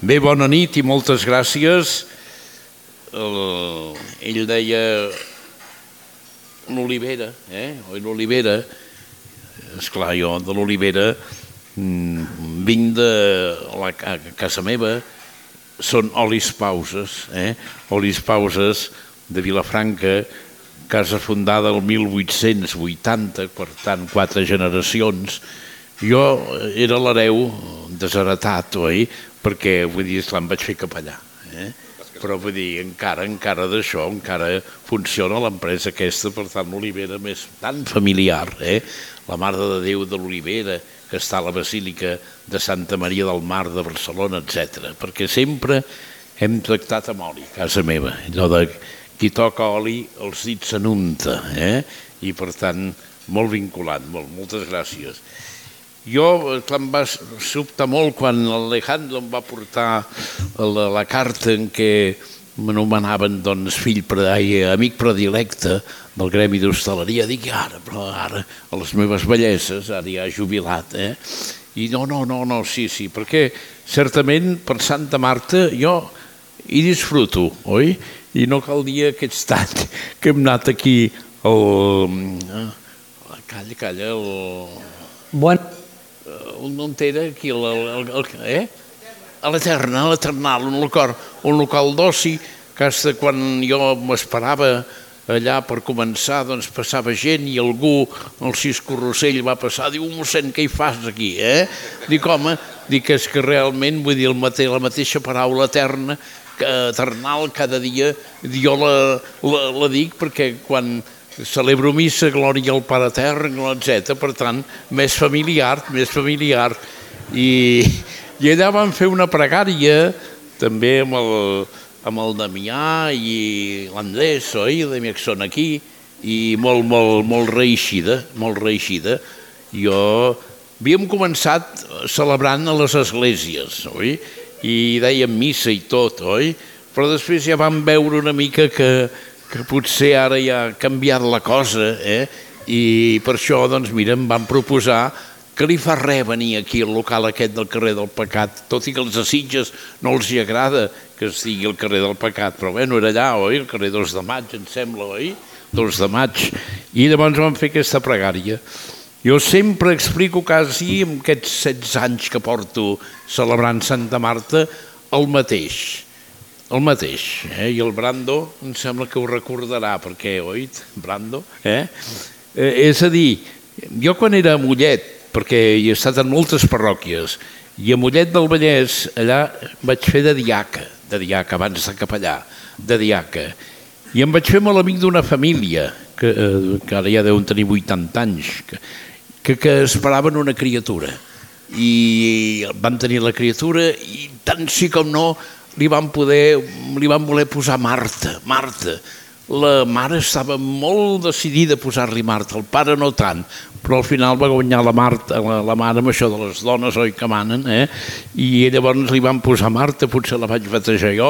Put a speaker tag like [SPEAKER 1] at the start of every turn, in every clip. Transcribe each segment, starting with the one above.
[SPEAKER 1] Bé, bona nit i moltes gràcies. Ell deia l'olivera, l'olivera. Esclar, jo de l'olivera vinc de casa meva, són Olis Pauses, Olis Pauses de Vilafranca, casa fundada el 1880, per tant, 4 generacions. Jo era l'hereu desheretat, oi? Perquè, vull dir, esclar, em vaig fer capellà. Però, vull dir, encara d'això, encara funciona l'empresa aquesta, per tant, l'olivera més tan familiar, la Mare de Déu de l'Olivera, que està a la Basílica de Santa Maria del Mar de Barcelona, etc. Perquè sempre hem tractat amb oli, casa meva. Allò de qui toca oli, els dits s'anunta, i, per tant, molt vinculant, moltes gràcies. Jo em va sobtar molt quan l'Alejandro em va portar la carta en què m'anomenaven amic predilecte del gremi d'hostaleria. Dic, però ara, a les meves belleses, ara ja jubilat, I no, sí, perquè certament per Santa Marta jo hi disfruto, oi? I no cal dir aquest any que hem anat aquí on era aquí, a l'Eternal, un local d'oci, que fins quan jo m'esperava allà per començar, doncs passava gent i algú, el Ciscorrossell, va passar, diu, mossèn, què hi fas aquí, Dic, home, és que realment, vull dir, la mateixa paraula eternal, cada dia, jo la dic perquè quan celebro missa, glòria al Pare Etern, etc. Per tant, més familiar. I allà vam fer una pregària, també amb el Damià i l'Andrés, oi? Que són aquí, i molt reeixida. Havíem començat celebrant a les esglésies, oi? I dèiem missa i tot, oi? Però després ja vam veure una mica que potser ara ja ha canviat la cosa, i per això, doncs, mira, em van proposar que li fa res venir aquí al local aquest del carrer del Pecat, tot i que els de Sitges no els hi agrada que es digui el carrer del Pecat, però bé, era allà, oi? El carrer 2 de maig, em sembla, oi? 2 de maig. I llavors vam fer aquesta pregària. Jo sempre explico quasi en aquests 16 anys que porto celebrant Santa Marta el mateix. I el Brando em sembla que ho recordarà, perquè, oi, Brando? És a dir, jo quan era a Mollet, perquè hi he estat en moltes parròquies, i a Mollet del Vallès, allà vaig fer de diaca, abans de capellà, de diaca, i em vaig fer molt amic d'una família, que ara ja deuen tenir 80 anys, que esperaven una criatura, i van tenir la criatura, i tant sí com no, li van voler posar Marta. La mare estava molt decidida a posar-li Marta, el pare no tant, però al final va guanyar la mare amb això de les dones, oi, que manen, i llavors li van posar Marta, potser la vaig batejar jo,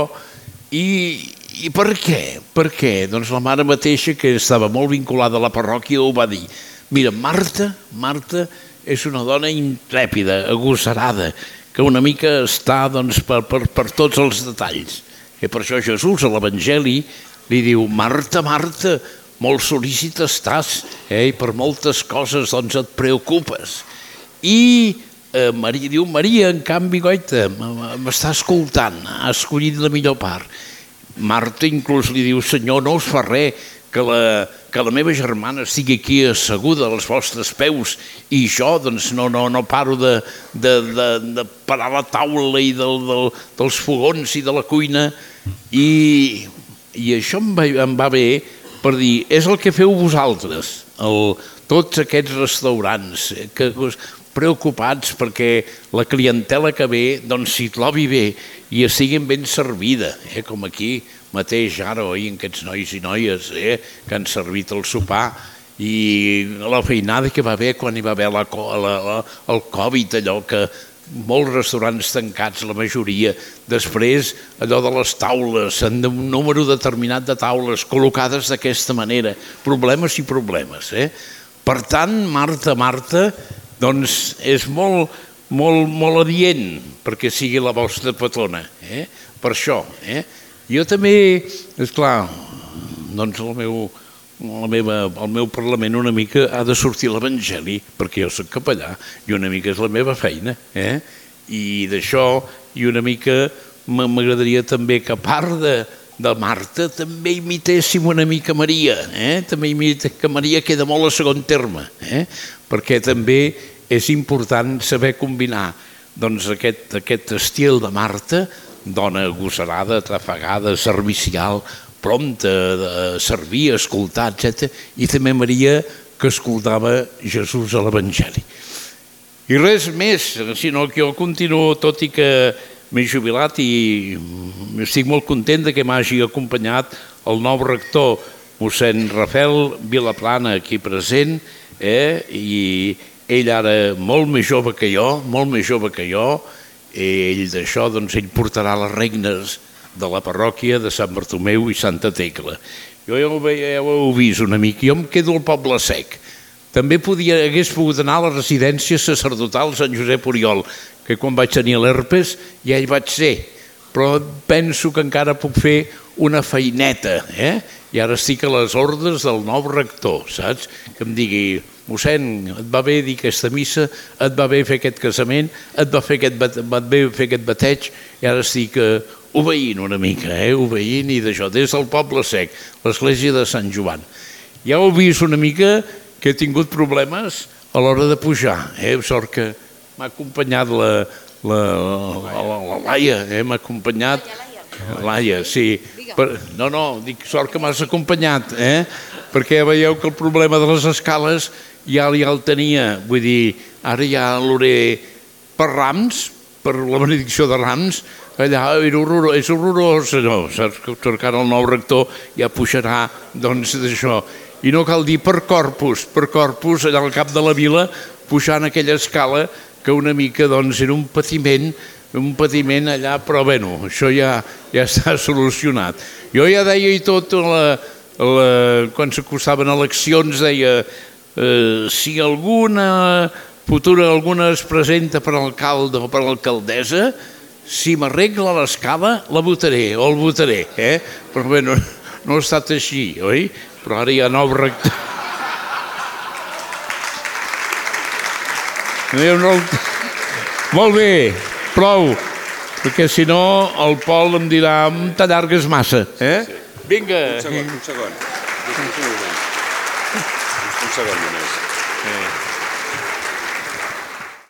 [SPEAKER 1] i per què? Per què? Doncs la mare mateixa, que estava molt vinculada a la parròquia, ho va dir. Mira, Marta és una dona intrèpida, agosarada, que una mica està per tots els detalls. I per això Jesús a l'Evangeli li diu, Marta, molt sol·lícita estàs, i per moltes coses et preocupes. I Maria diu, Maria, en canvi, goita, m'està escoltant, ha escollit la millor part. Marta inclús li diu, Senyor, no us fa res que la meva germana estigui aquí asseguda als vostres peus i jo no paro de parar la taula i dels fogons i de la cuina, i això em va bé per dir, és el que feu vosaltres, tots aquests restaurants preocupats perquè la clientela que ve s'hi trobi bé i estiguin ben servida, com aquí mateix ara, oi, en aquests nois i noies que han servit el sopar, i la feinada que va haver quan hi va haver el Covid, allò que molts restaurants tancats, la majoria, després allò de les taules, un número determinat de taules col·locades d'aquesta manera, problemes i problemes. Per tant, Marta, doncs és molt molt adient perquè sigui la vostra patrona, per això. Jo també, esclar, doncs el meu Parlament una mica ha de sortir l'Evangeli, perquè jo soc capellà i una mica és la meva feina, i d'això, i una mica m'agradaria també que a part de Marta també imitéssim una mica Maria, també que Maria queda molt a segon terme, perquè també és important saber combinar aquest estil de Marta, dona agosarada, trafegada, servicial, prompta de servir, escoltar, etc. I també Maria, que escoltava Jesús a l'Evangeli. I res més, sinó que jo continuo, tot i que m'he jubilat i estic molt content que m'hagi acompanyat el nou rector, mossèn Rafael Vilaplana, aquí present, i ell ara molt més jove que jo, ell d'això, doncs ell portarà les regnes de la parròquia de Sant Bartomeu i Santa Tecla. Jo ja ho heu vist una mica, jo em quedo al Poble Sec. També hagués pogut anar a la residència sacerdotal Sant Josep Oriol, que quan vaig tenir l'herpes ja hi vaig ser, però penso que encara puc fer una feineta, i ara estic a les ordres del nou rector, saps? Que em digui, mossèn, et va bé dir aquesta missa, et va bé fer aquest casament, et va bé fer aquest bateig, i ara estic obeint una mica, obeint i d'això, des del Poble Sec, l'església de Sant Joan. Ja heu vist una mica que he tingut problemes a l'hora de pujar, sort que m'ha acompanyat la Laia, m'ha acompanyat Laia, sí. No, dic, sort que m'has acompanyat, perquè veieu que el problema de les escales ja el tenia, vull dir, ara ja l'hauré per Rams, per la benedicció de Rams, allà és horrorós, no, saps que encara el nou rector ja pujarà, doncs, d'això. I no cal dir per Corpus, allà al cap de la vila, pujant aquella escala que una mica, doncs, era un patiment allà, però bueno, això ja està solucionat. Jo ja deia i tot, quan s'acostaven eleccions, deia, si alguna es presenta per alcalde o per alcaldessa, si m'arregla l'escala, la votaré, o el votaré, però bé, no ha estat així, oi? Però ara hi ha nou rector. Molt bé, prou, perquè si no el Pol em dirà, t'allargues massa, Vinga.
[SPEAKER 2] Un segon. Un segon només.